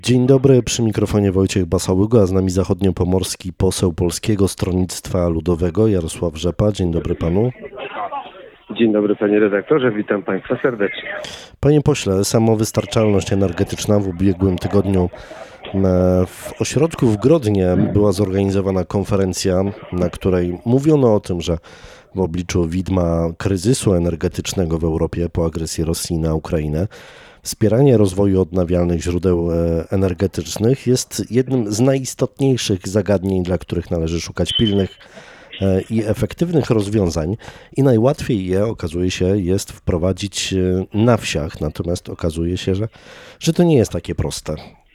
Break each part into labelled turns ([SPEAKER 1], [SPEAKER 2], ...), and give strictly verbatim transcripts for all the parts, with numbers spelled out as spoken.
[SPEAKER 1] Dzień dobry, przy mikrofonie Wojciech Basałyga, a z nami zachodniopomorski poseł Polskiego Stronnictwa Ludowego Jarosław Rzepa. Dzień dobry panu.
[SPEAKER 2] Dzień dobry panie redaktorze, witam państwa serdecznie.
[SPEAKER 1] Panie pośle, samowystarczalność energetyczna. W ubiegłym tygodniu w ośrodku w Grodnie była zorganizowana konferencja, na której mówiono o tym, że w obliczu widma kryzysu energetycznego w Europie po agresji Rosji na Ukrainę wspieranie rozwoju odnawialnych źródeł energetycznych jest jednym z najistotniejszych zagadnień, dla których należy szukać pilnych i efektywnych rozwiązań i najłatwiej je, okazuje się, jest wprowadzić na wsiach, natomiast okazuje się, że, że to nie jest takie proste.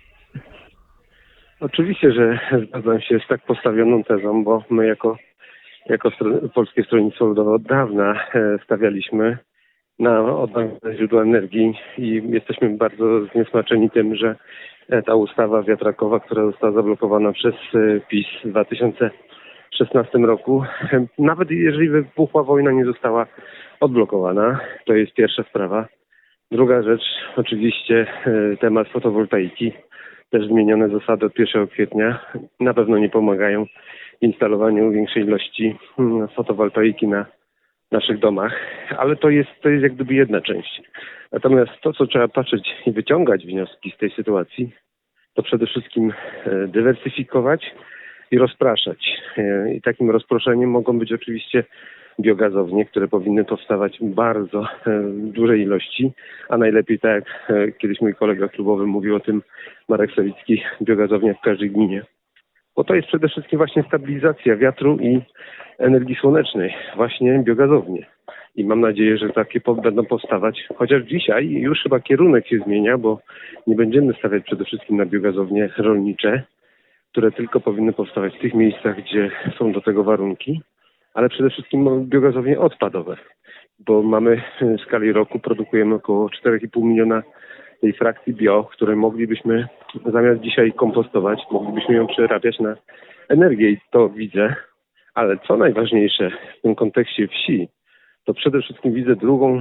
[SPEAKER 2] Oczywiście, że zgadzam się z tak postawioną tezą, bo my jako, jako Polskie Stronnictwo Ludowe od dawna stawialiśmy na odnawialne źródła energii i jesteśmy bardzo zniesmaczeni tym, że ta ustawa wiatrakowa, która została zablokowana przez PiS w dwa tysiące szesnastym roku, nawet jeżeli wybuchła wojna, nie została odblokowana. To jest pierwsza sprawa. Druga rzecz, oczywiście temat fotowoltaiki. Też zmienione zasady od pierwszego kwietnia na pewno nie pomagają w instalowaniu większej ilości fotowoltaiki na naszych domach, ale to jest, to jest jak gdyby jedna część. Natomiast to, co trzeba patrzeć i wyciągać wnioski z tej sytuacji, to przede wszystkim dywersyfikować i rozpraszać. I takim rozproszeniem mogą być oczywiście biogazownie, które powinny powstawać w bardzo dużej ilości, a najlepiej tak jak kiedyś mój kolega klubowy mówił o tym, Marek Sawicki, biogazownia w każdej gminie. Bo to jest przede wszystkim właśnie stabilizacja wiatru i energii słonecznej, właśnie biogazownie. I mam nadzieję, że takie będą powstawać, chociaż dzisiaj już chyba kierunek się zmienia, bo nie będziemy stawiać przede wszystkim na biogazownie rolnicze, które tylko powinny powstawać w tych miejscach, gdzie są do tego warunki, ale przede wszystkim biogazownie odpadowe, bo mamy w skali roku, produkujemy około cztery i pół miliona tej frakcji bio, które moglibyśmy zamiast dzisiaj kompostować, moglibyśmy ją przerabiać na energię i to widzę. Ale co najważniejsze w tym kontekście wsi, to przede wszystkim widzę drugą y,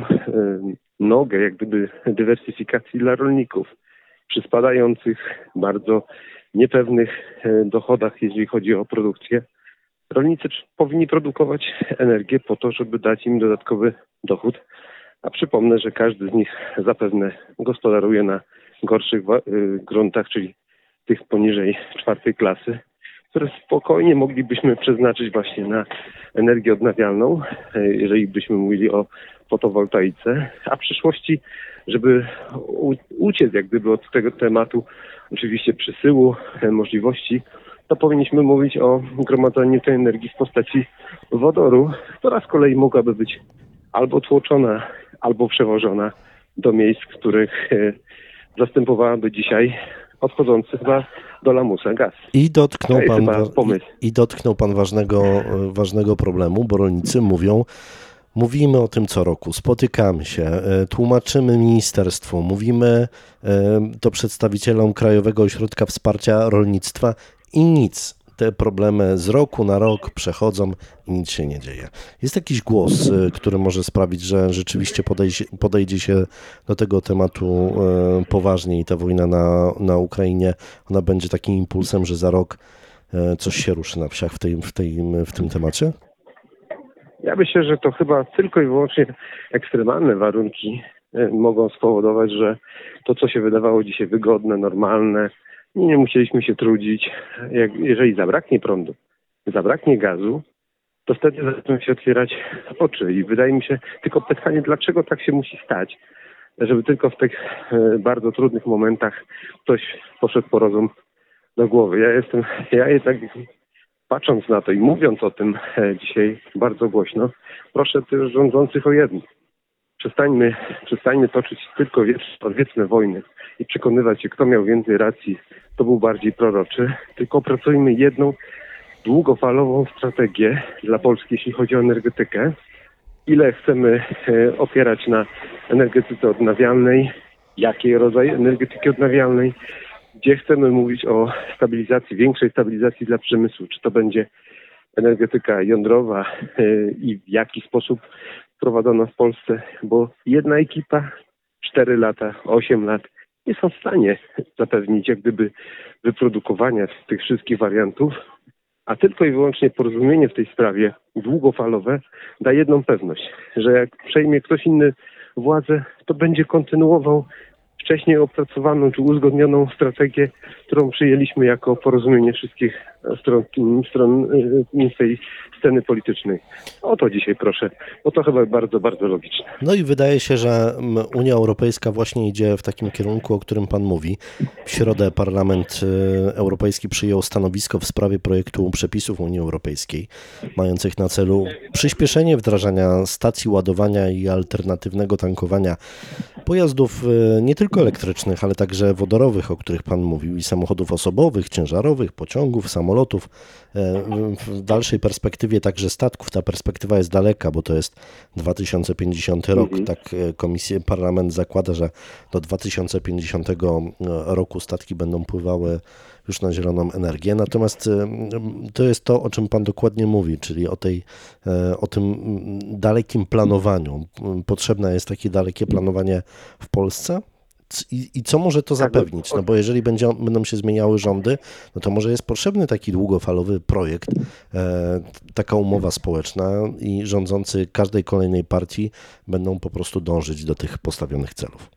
[SPEAKER 2] nogę jak gdyby dywersyfikacji dla rolników przy spadających, bardzo niepewnych y, dochodach, jeżeli chodzi o produkcję. Rolnicy powinni produkować energię po to, żeby dać im dodatkowy dochód, a przypomnę, że każdy z nich zapewne gospodaruje na gorszych y, gruntach, czyli tych poniżej czwartej klasy, które spokojnie moglibyśmy przeznaczyć właśnie na energię odnawialną, jeżeli byśmy mówili o fotowoltaice, a w przyszłości, żeby uciec jak gdyby od tego tematu, oczywiście przysyłu, możliwości, to powinniśmy mówić o gromadzeniu tej energii w postaci wodoru, która z kolei mogłaby być albo tłoczona, albo przewożona do miejsc, w których zastępowałaby dzisiaj odchodzący chyba do lamusa gaz.
[SPEAKER 1] I dotknął pan,
[SPEAKER 2] pomysł.
[SPEAKER 1] i, i dotknął pan ważnego, ważnego problemu, bo rolnicy mówią, mówimy o tym co roku, spotykamy się, tłumaczymy ministerstwu, mówimy to przedstawicielom Krajowego Ośrodka Wsparcia Rolnictwa i nic. Te problemy z roku na rok przechodzą i nic się nie dzieje. Jest jakiś głos, który może sprawić, że rzeczywiście podejdzie, podejdzie się do tego tematu poważnie i ta wojna na, na Ukrainie, ona będzie takim impulsem, że za rok coś się ruszy na wsiach w, tej, w, tej, w tym temacie?
[SPEAKER 2] Ja myślę, że to chyba tylko i wyłącznie ekstremalne warunki mogą spowodować, że to, co się wydawało dzisiaj wygodne, normalne, nie musieliśmy się trudzić. Jak, jeżeli zabraknie prądu, zabraknie gazu, to wtedy zaczną się otwierać oczy. I wydaje mi się, tylko pytanie, dlaczego tak się musi stać, żeby tylko w tych e, bardzo trudnych momentach ktoś poszedł po rozum do głowy. Ja jestem, ja jednak patrząc na to i mówiąc o tym e, dzisiaj bardzo głośno, proszę też rządzących o jedno. Przestańmy, przestańmy toczyć tylko wieczne wojny i przekonywać się, kto miał więcej racji, to był bardziej proroczy, tylko opracujmy jedną długofalową strategię dla Polski, jeśli chodzi o energetykę. Ile chcemy e, opierać na energetyce odnawialnej, jakiej rodzaju energetyki odnawialnej, gdzie chcemy mówić o stabilizacji, większej stabilizacji dla przemysłu, czy to będzie energetyka jądrowa e, i w jaki sposób prowadzona w Polsce, bo jedna ekipa, cztery lata, osiem lat nie są w stanie zapewnić jak gdyby wyprodukowania tych wszystkich wariantów, a tylko i wyłącznie porozumienie w tej sprawie długofalowe da jedną pewność, że jak przejmie ktoś inny władzę, to będzie kontynuował wcześniej opracowaną czy uzgodnioną strategię, którą przyjęliśmy jako porozumienie wszystkich stron, stron tej sceny politycznej. O to dzisiaj proszę, bo to chyba bardzo, bardzo logiczne.
[SPEAKER 1] No i wydaje się, że Unia Europejska właśnie idzie w takim kierunku, o którym Pan mówi. W środę Parlament Europejski przyjął stanowisko w sprawie projektu przepisów Unii Europejskiej, mających na celu przyspieszenie wdrażania stacji ładowania i alternatywnego tankowania pojazdów nie tylko elektrycznych, ale także wodorowych, o których Pan mówił, i samochodów osobowych, ciężarowych, pociągów, samolotów. W dalszej perspektywie także statków. Ta perspektywa jest daleka, bo to jest dwa tysiące pięćdziesiąty rok.
[SPEAKER 2] Mhm.
[SPEAKER 1] Tak komisja, parlament zakłada, że do dwa tysiące pięćdziesiątego roku statki będą pływały już na zieloną energię. Natomiast to jest to, o czym Pan dokładnie mówi, czyli o, tej, o tym dalekim planowaniu. Potrzebne jest takie dalekie planowanie w Polsce? I, I co może to zapewnić? No bo jeżeli będzie, będą się zmieniały rządy, no to może jest potrzebny taki długofalowy projekt, e, taka umowa społeczna i rządzący każdej kolejnej partii będą po prostu dążyć do tych postawionych celów.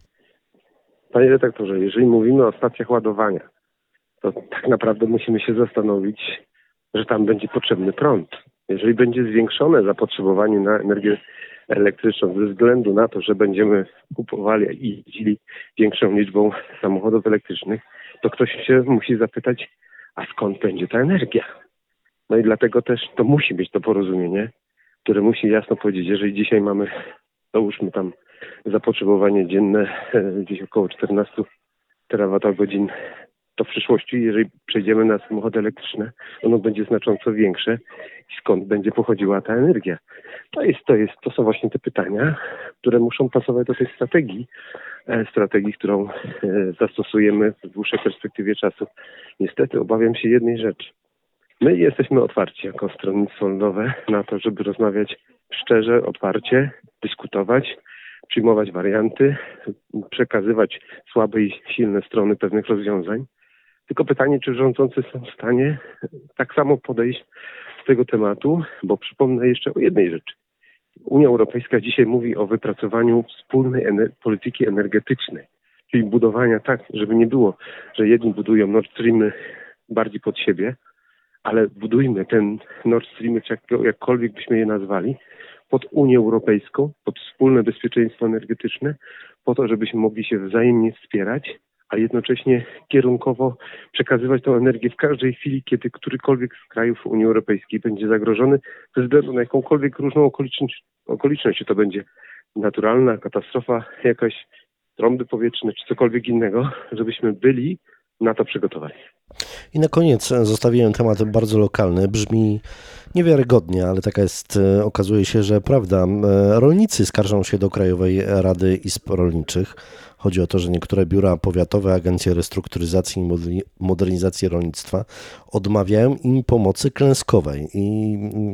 [SPEAKER 2] Panie redaktorze, jeżeli mówimy o stacjach ładowania, to tak naprawdę musimy się zastanowić, że tam będzie potrzebny prąd. Jeżeli będzie zwiększone zapotrzebowanie na energię elektryczną ze względu na to, że będziemy kupowali i jeździli większą liczbą samochodów elektrycznych, to ktoś się musi zapytać, a skąd będzie ta energia? No i dlatego też to musi być to porozumienie, które musi jasno powiedzieć, jeżeli dzisiaj mamy, załóżmy tam zapotrzebowanie dzienne gdzieś około czternaście terawatogodzin, to w przyszłości, jeżeli przejdziemy na samochody elektryczne, ono będzie znacząco większe i skąd będzie pochodziła ta energia. To jest, to jest, to są właśnie te pytania, które muszą pasować do tej strategii, strategii, którą zastosujemy w dłuższej perspektywie czasu. Niestety obawiam się jednej rzeczy. My jesteśmy otwarci jako Stronnictwo Ludowe na to, żeby rozmawiać szczerze, otwarcie, dyskutować, przyjmować warianty, przekazywać słabe i silne strony pewnych rozwiązań. Tylko pytanie, czy rządzący są w stanie tak samo podejść do tego tematu, bo przypomnę jeszcze o jednej rzeczy. Unia Europejska dzisiaj mówi o wypracowaniu wspólnej ener- polityki energetycznej, czyli budowania tak, żeby nie było, że jedni budują Nord Streamy bardziej pod siebie, ale budujmy ten Nord Streamy, czy jak, jakkolwiek byśmy je nazwali, pod Unię Europejską, pod wspólne bezpieczeństwo energetyczne, po to, żebyśmy mogli się wzajemnie wspierać, a jednocześnie kierunkowo przekazywać tę energię w każdej chwili, kiedy którykolwiek z krajów Unii Europejskiej będzie zagrożony, ze względu na jakąkolwiek różną okoliczność, okoliczność, czy to będzie naturalna katastrofa, jakaś trąby powietrzne, czy cokolwiek innego, żebyśmy byli na to przygotowani.
[SPEAKER 1] I na koniec zostawiłem temat bardzo lokalny. Brzmi niewiarygodnie, ale taka jest, okazuje się, że prawda. Rolnicy skarżą się do Krajowej Rady Izb Rolniczych. Chodzi o to, że niektóre biura powiatowe, agencje restrukturyzacji i modernizacji rolnictwa odmawiają im pomocy klęskowej. I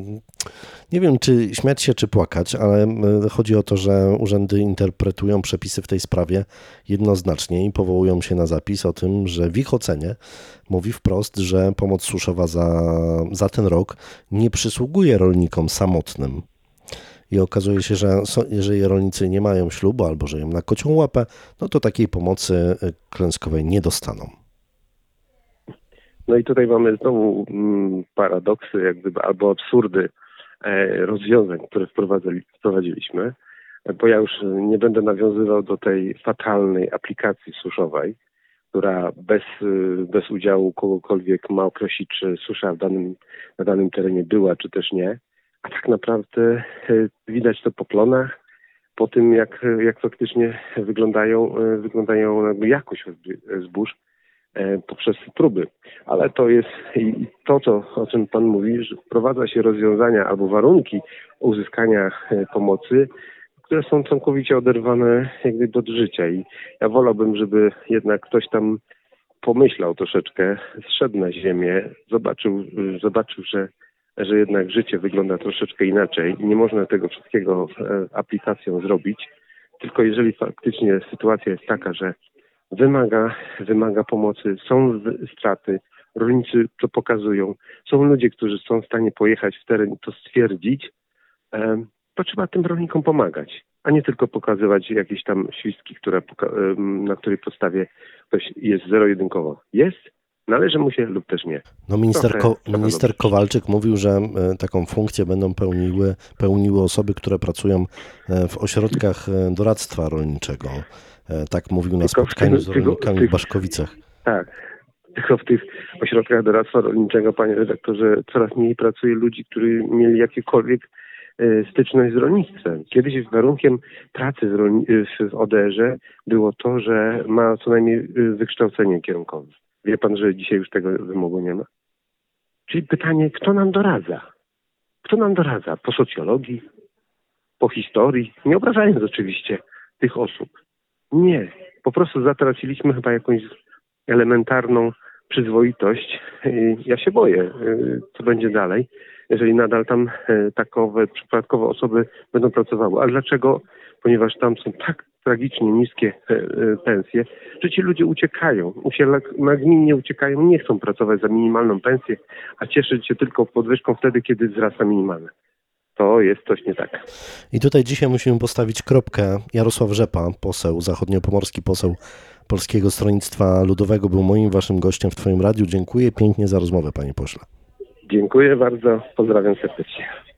[SPEAKER 1] nie wiem, czy śmiać się, czy płakać, ale chodzi o to, że urzędy interpretują przepisy w tej sprawie jednoznacznie i powołują się na zapis o tym, że w ich ocenie mówi wprost, że pomoc suszowa za, za ten rok nie przysługuje rolnikom samotnym. I okazuje się, że jeżeli rolnicy nie mają ślubu albo żyją na kocią łapę, no to takiej pomocy klęskowej nie dostaną.
[SPEAKER 2] No i tutaj mamy znowu mm, paradoksy, jak gdyby, albo absurdy e, rozwiązań, które wprowadzili, wprowadziliśmy, bo ja już nie będę nawiązywał do tej fatalnej aplikacji suszowej, która bez, bez udziału kogokolwiek ma określić, czy susza w danym, na danym terenie była, czy też nie. A tak naprawdę widać to po plonach, po tym jak, jak faktycznie wyglądają, wyglądają jakby jakość zbóż poprzez próby. Ale to jest i to, co, o czym Pan mówi, że wprowadza się rozwiązania albo warunki uzyskania pomocy, które są całkowicie oderwane jak gdyby od życia. I ja wolałbym, żeby jednak ktoś tam pomyślał troszeczkę, zszedł na ziemię, zobaczył, zobaczył, że że jednak życie wygląda troszeczkę inaczej i nie można tego wszystkiego aplikacją zrobić, tylko jeżeli faktycznie sytuacja jest taka, że wymaga, wymaga pomocy, są w- straty, rolnicy to pokazują, są ludzie, którzy są w stanie pojechać w teren i to stwierdzić, em, to trzeba tym rolnikom pomagać, a nie tylko pokazywać jakieś tam świstki, które, poka- em, na której podstawie ktoś jest zero-jedynkowo. Jest, należy mu się lub też nie.
[SPEAKER 1] No minister,
[SPEAKER 2] Trochę
[SPEAKER 1] Ko-
[SPEAKER 2] trzeba
[SPEAKER 1] minister
[SPEAKER 2] dobrze.
[SPEAKER 1] Kowalczyk mówił, że e, taką funkcję będą pełniły, pełniły osoby, które pracują e, w ośrodkach e, doradztwa rolniczego. E, Tak mówił na
[SPEAKER 2] Tylko w
[SPEAKER 1] spotkaniu
[SPEAKER 2] tym-
[SPEAKER 1] z
[SPEAKER 2] tylko-
[SPEAKER 1] rolnikami w
[SPEAKER 2] tych-
[SPEAKER 1] Baszkowicach.
[SPEAKER 2] Tak. Tylko w tych ośrodkach doradztwa rolniczego, panie redaktorze, coraz mniej pracuje ludzi, którzy mieli jakiekolwiek e, styczność z rolnictwem. Kiedyś warunkiem pracy w, rolni- w O D R-ze było to, że ma co najmniej e, wykształcenie kierunkowe. Wie pan, że dzisiaj już tego wymogu nie ma? Czyli pytanie, kto nam doradza? Kto nam doradza? Po socjologii? Po historii? Nie obrażając oczywiście tych osób. Nie. Po prostu zatraciliśmy chyba jakąś elementarną przyzwoitość. I ja się boję, y, co będzie dalej, jeżeli nadal tam y, takowe przypadkowe osoby będą pracowały. A dlaczego? Ponieważ tam są tak tragicznie niskie y, y, pensje, że ci ludzie uciekają. Usielak- nagminnie uciekają, nie chcą pracować za minimalną pensję, a cieszyć się tylko podwyżką wtedy, kiedy wzrasta minimalna. To jest coś nie tak.
[SPEAKER 1] I tutaj dzisiaj musimy postawić kropkę. Jarosław Rzepa, poseł, zachodniopomorski poseł Polskiego Stronnictwa Ludowego, był moim waszym gościem w twoim radiu. Dziękuję pięknie za rozmowę, panie pośle.
[SPEAKER 2] Dziękuję bardzo, pozdrawiam serdecznie.